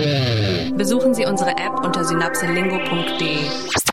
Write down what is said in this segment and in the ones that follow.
Besuchen Sie unsere App unter synapselingo.de.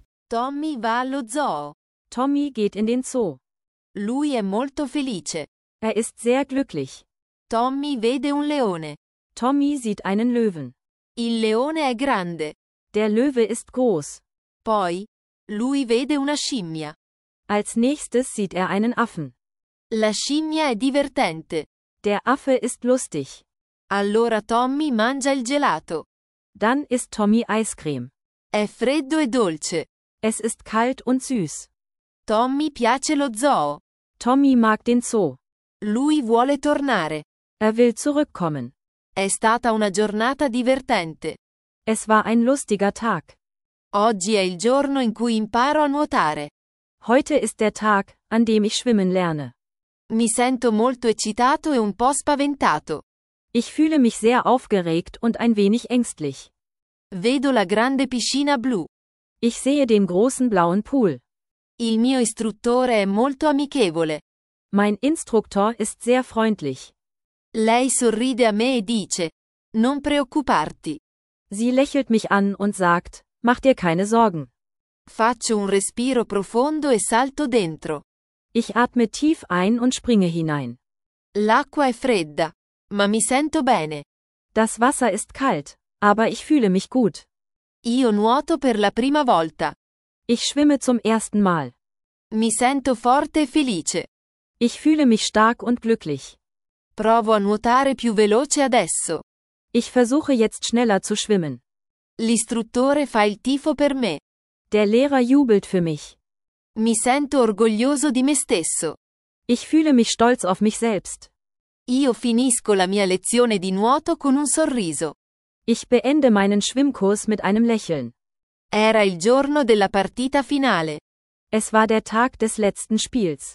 Tommy va allo zoo. Tommy geht in den Zoo. Lui è molto felice. Er ist sehr glücklich. Tommy vede un leone. Tommy sieht einen Löwen. Il leone è grande. Der Löwe ist groß. Poi, lui vede una scimmia. Als nächstes sieht er einen Affen. La scimmia è divertente. Der Affe ist lustig. Allora Tommy mangia il gelato. Dann isst Tommy Eiscreme. È freddo e dolce. Es ist kalt und süß. Tommy piace lo zoo. Tommy mag den Zoo. Lui vuole tornare. Er will zurückkommen. È stata una giornata divertente. Es war ein lustiger Tag. Oggi è il giorno in cui imparo a nuotare. Heute ist der Tag, an dem ich schwimmen lerne. Mi sento molto eccitato e un po' spaventato. Ich fühle mich sehr aufgeregt und ein wenig ängstlich. Vedo la grande piscina blu. Ich sehe den großen blauen Pool. Il mio istruttore è molto amichevole. Mein Instruktor ist sehr freundlich. Lei sorride a me e dice: Non preoccuparti. Sie lächelt mich an und sagt: Mach dir keine Sorgen. Faccio un respiro profondo e salto dentro. Ich atme tief ein und springe hinein. L'acqua è fredda, ma mi sento bene. Das Wasser ist kalt, aber ich fühle mich gut. Io nuoto per la prima volta. Ich schwimme zum ersten Mal. Mi sento forte e felice. Ich fühle mich stark und glücklich. Provo a nuotare più veloce adesso. Ich versuche jetzt schneller zu schwimmen. L'istruttore fa il tifo per me. Der Lehrer jubelt für mich. Mi sento orgoglioso di me stesso. Ich fühle mich stolz auf mich selbst. Io finisco la mia lezione di nuoto con un sorriso. Ich beende meinen Schwimmkurs mit einem Lächeln. Era il giorno della partita finale. Es war der Tag des letzten Spiels.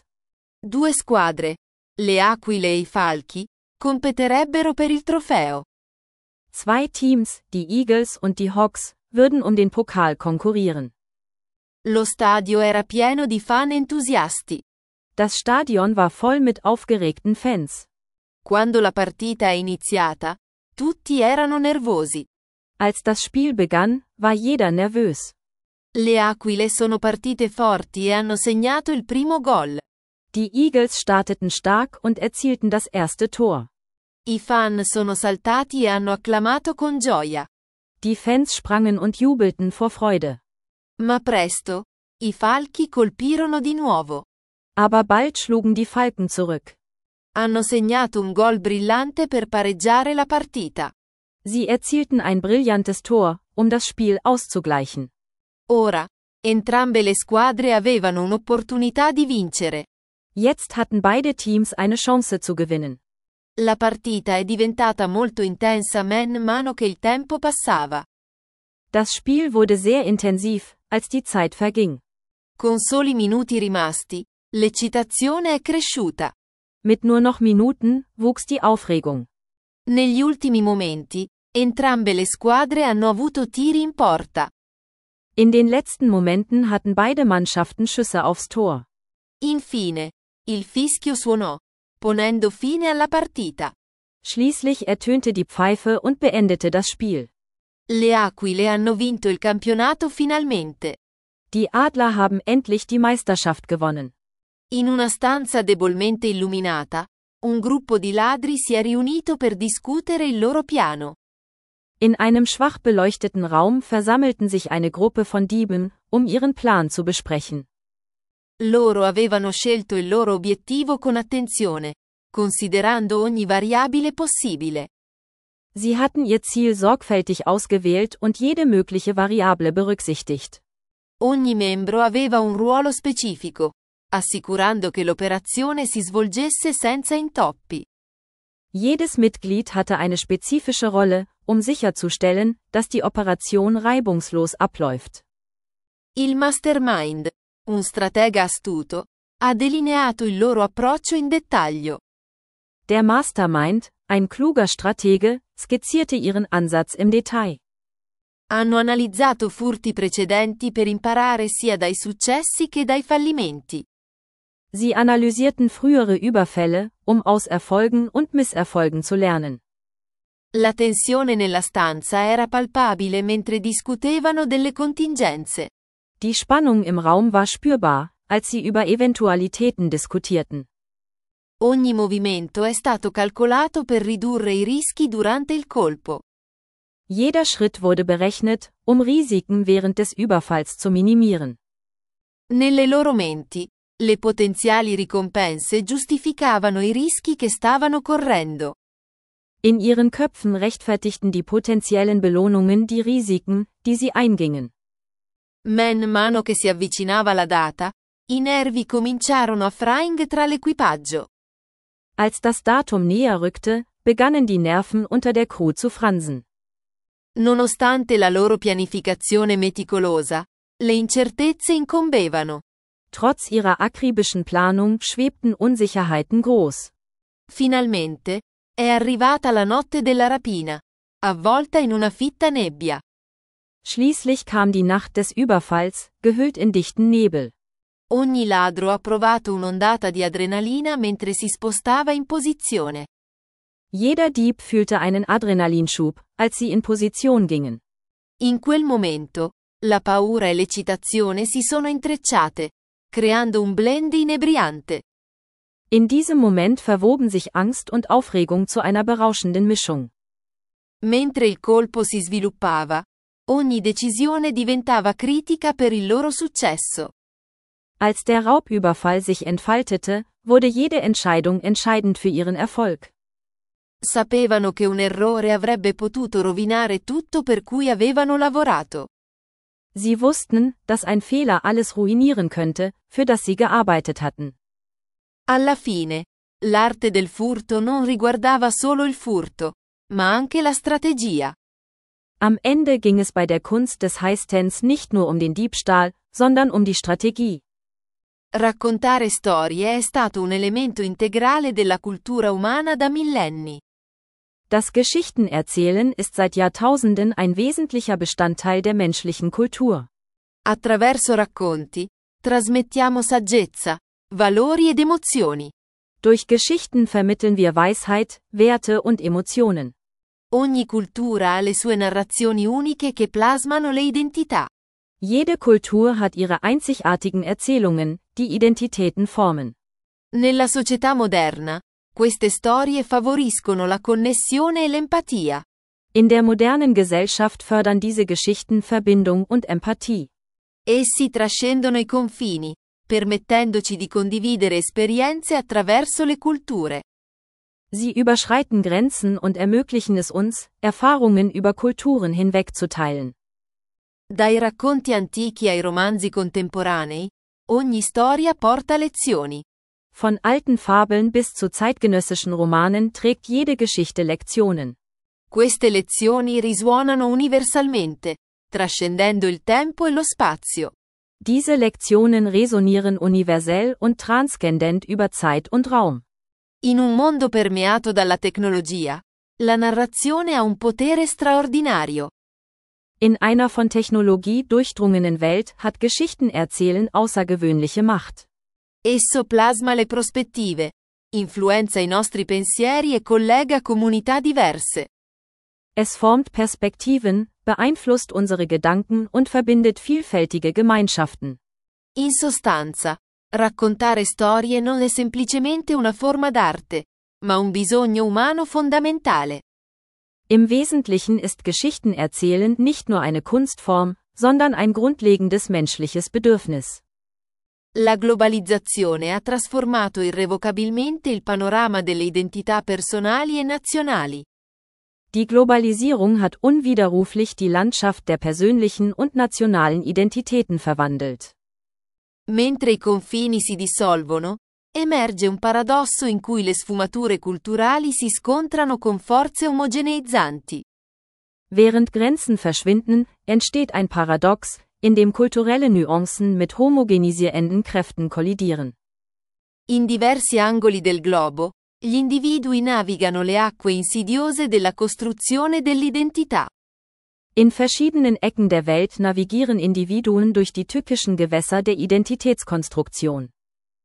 2 squadre, le Aquile e i Falchi, competerebbero per il trofeo. 2 Teams, die Eagles und die Hawks, würden um den Pokal konkurrieren. Lo stadio era pieno di fan entusiasti. Das Stadion war voll mit aufgeregten Fans. Quando la partita è iniziata, tutti erano nervosi. Als das Spiel begann, war jeder nervös. Le Aquile sono partite forti e hanno segnato il primo gol. Die Eagles starteten stark und erzielten das erste Tor. I fan sono saltati e hanno acclamato con gioia. Die Fans sprangen und jubelten vor Freude. Ma presto, i falchi colpirono di nuovo. Aber bald schlugen die Falken zurück. Hanno segnato un gol brillante per pareggiare la partita. Sie erzielten ein brillantes Tor, um das Spiel auszugleichen. Ora, entrambe le squadre avevano un'opportunità di vincere. Jetzt hatten beide Teams eine Chance zu gewinnen. La partita è diventata molto intensa man mano che il tempo passava. Das Spiel wurde sehr intensiv, als die Zeit verging. Con soli minuti rimasti, l'eccitazione è cresciuta. Mit nur noch Minuten wuchs die Aufregung. Negli ultimi momenti, entrambe le squadre hanno avuto tiri in porta. In den letzten Momenten hatten beide Mannschaften Schüsse aufs Tor. Infine, il fischio suonò, ponendo fine alla partita. Schließlich ertönte die Pfeife und beendete das Spiel. Le Aquile hanno vinto il campionato finalmente. Die Adler haben endlich die Meisterschaft gewonnen. In una stanza debolmente illuminata, un gruppo di ladri si è riunito per discutere il loro piano. In einem schwach beleuchteten Raum versammelten sich eine Gruppe von Dieben, um ihren Plan zu besprechen. Loro avevano scelto il loro obiettivo con attenzione, considerando ogni variabile possibile. Sie hatten ihr Ziel sorgfältig ausgewählt und jede mögliche Variable berücksichtigt. Ogni membro aveva un ruolo specifico, assicurando che l'operazione si svolgesse senza intoppi. Jedes Mitglied hatte eine spezifische Rolle, um sicherzustellen, dass die Operation reibungslos abläuft. Il Mastermind, un stratega astuto, ha delineato il loro approccio in dettaglio. Der Mastermind, ein kluger Stratege, skizzierte ihren Ansatz im Detail. Hanno analizzato furti precedenti per imparare sia dai successi che dai fallimenti. Sie analysierten frühere Überfälle, um aus Erfolgen und Misserfolgen zu lernen. La tensione nella stanza era palpabile mentre discutevano delle contingenze. Die Spannung im Raum war spürbar, als sie über Eventualitäten diskutierten. Ogni movimento è stato calcolato per ridurre i rischi durante il colpo. Jeder Schritt wurde berechnet, um Risiken während des Überfalls zu minimieren. Nelle loro menti, le potenziali ricompense giustificavano i rischi che stavano correndo. In ihren Köpfen rechtfertigten die potenziellen Belohnungen die Risiken, die sie eingingen. Man mano che si avvicinava la data, i nervi cominciarono a frying tra l'equipaggio. Als das Datum näher rückte, begannen die Nerven unter der Crew zu fransen. Nonostante la loro pianificazione meticolosa, le incertezze incombevano. Trotz ihrer akribischen Planung schwebten Unsicherheiten groß. Finalmente, è arrivata la notte della rapina, avvolta in una fitta nebbia. Schließlich kam die Nacht des Überfalls, gehüllt in dichten Nebel. Ogni ladro ha provato un'ondata di adrenalina mentre si spostava in posizione. Jeder Dieb fühlte einen Adrenalinschub, als sie in Position gingen. In quel momento, la paura e l'eccitazione si sono intrecciate, creando un blend inebriante. In diesem Moment verwoben sich Angst und Aufregung zu einer berauschenden Mischung. Mentre il colpo si sviluppava, ogni decisione diventava critica per il loro successo. Als der Raubüberfall sich entfaltete, wurde jede Entscheidung entscheidend für ihren Erfolg. Sapevano che un errore avrebbe potuto rovinare tutto per cui avevano lavorato. Sie wussten, dass ein Fehler alles ruinieren könnte, für das sie gearbeitet hatten. Alla fine, l'arte del furto non riguardava solo il furto, ma anche la strategia. Am Ende ging es bei der Kunst des Heistens nicht nur um den Diebstahl, sondern um die Strategie. Raccontare storie è stato un elemento integrale della cultura umana da millenni. Das Geschichtenerzählen ist seit Jahrtausenden ein wesentlicher Bestandteil der menschlichen Kultur. Attraverso racconti, trasmettiamo saggezza, valori ed emozioni. Durch Geschichten vermitteln wir Weisheit, Werte und Emotionen. Ogni cultura ha le sue narrazioni uniche che plasmano le identità. Jede Kultur hat ihre einzigartigen Erzählungen, die Identitäten formen. Nella società moderna, queste storie favoriscono la connessione e l'empatia. In der modernen Gesellschaft fördern diese Geschichten Verbindung und Empathie. Essi trascendono i confini, permettendoci di condividere esperienze attraverso le culture. Sie überschreiten Grenzen und ermöglichen es uns, Erfahrungen über Kulturen hinweg zu teilen. Dai racconti antichi ai romanzi contemporanei, ogni storia porta lezioni. Von alten Fabeln bis zu zeitgenössischen Romanen trägt jede Geschichte Lektionen. Queste lezioni risuonano universalmente, trascendendo il tempo e lo spazio. Diese Lektionen resonieren universell und transzendent über Zeit und Raum. In un mondo permeato dalla tecnologia, la narrazione ha un potere straordinario. In einer von Technologie durchdrungenen Welt hat Geschichtenerzählen außergewöhnliche Macht. Esso plasma le prospettive, influenza i nostri pensieri e collega comunità diverse. Es formt Perspektiven, beeinflusst unsere Gedanken und verbindet vielfältige Gemeinschaften. In sostanza, raccontare storie non è semplicemente una forma d'arte, ma un bisogno umano fondamentale. Im Wesentlichen ist Geschichtenerzählen nicht nur eine Kunstform, sondern ein grundlegendes menschliches Bedürfnis. La globalizzazione ha trasformato irrevocabilmente il panorama delle identità personali e nazionali. Die Globalisierung hat unwiderruflich die Landschaft der persönlichen und nationalen Identitäten verwandelt. Mentre i confini si dissolvono, emerge un paradosso in cui le sfumature culturali si scontrano con forze omogeneizzanti. Während Grenzen verschwinden, entsteht ein Paradox, in dem kulturelle Nuancen mit homogenisierenden Kräften kollidieren. In diversi angoli del globo, gli individui navigano le acque insidiose della costruzione dell'identità. In verschiedenen Ecken der Welt navigieren Individuen durch die tückischen Gewässer der Identitätskonstruktion.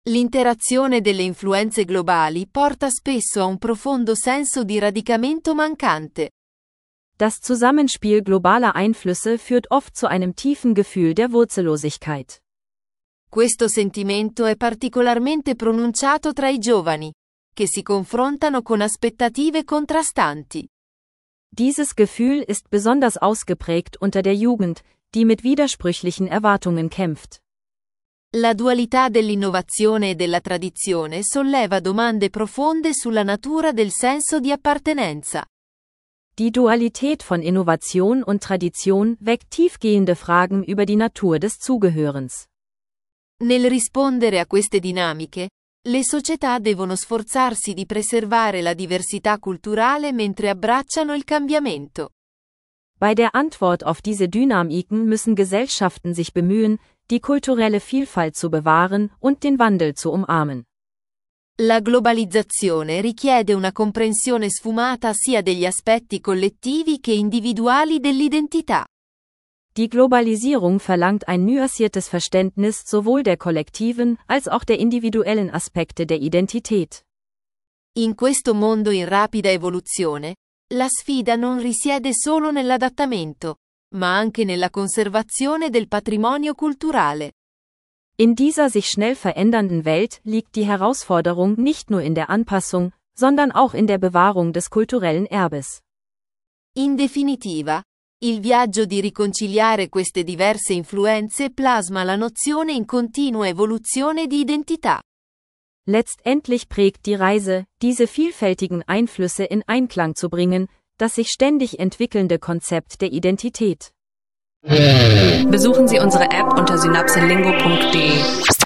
L'interazione delle influenze globali porta spesso a un profondo senso di radicamento mancante. Das Zusammenspiel globaler Einflüsse führt oft zu einem tiefen Gefühl der Wurzellosigkeit. Questo sentimento è particolarmente pronunciato tra i giovani, che si confrontano con aspettative contrastanti. Dieses Gefühl ist besonders ausgeprägt unter der Jugend, die mit widersprüchlichen Erwartungen kämpft. La dualità dell'innovazione e della tradizione solleva domande profonde sulla natura del senso di appartenenza. Die Dualität von Innovation und Tradition weckt tiefgehende Fragen über die Natur des Zugehörens. Nel rispondere a queste dinamiche, le società devono sforzarsi di preservare la diversità culturale mentre abbracciano il cambiamento. Bei der Antwort auf diese Dynamiken müssen Gesellschaften sich bemühen, die kulturelle Vielfalt zu bewahren und den Wandel zu umarmen. La globalizzazione richiede una comprensione sfumata sia degli aspetti collettivi che individuali dell'identità. Die Globalisierung verlangt ein nuanciertes Verständnis sowohl der kollektiven als auch der individuellen Aspekte der Identität. In questo mondo in rapida evoluzione, la sfida non risiede solo nell'adattamento, ma anche nella conservazione del patrimonio culturale. In dieser sich schnell verändernden Welt liegt die Herausforderung nicht nur in der Anpassung, sondern auch in der Bewahrung des kulturellen Erbes. In definitiva, il viaggio di riconciliare queste diverse influenze plasma la nozione in continua evoluzione di identità. Letztendlich prägt die Reise, diese vielfältigen Einflüsse in Einklang zu bringen, das sich ständig entwickelnde Konzept der Identität. Besuchen Sie unsere App unter synapselingo.de.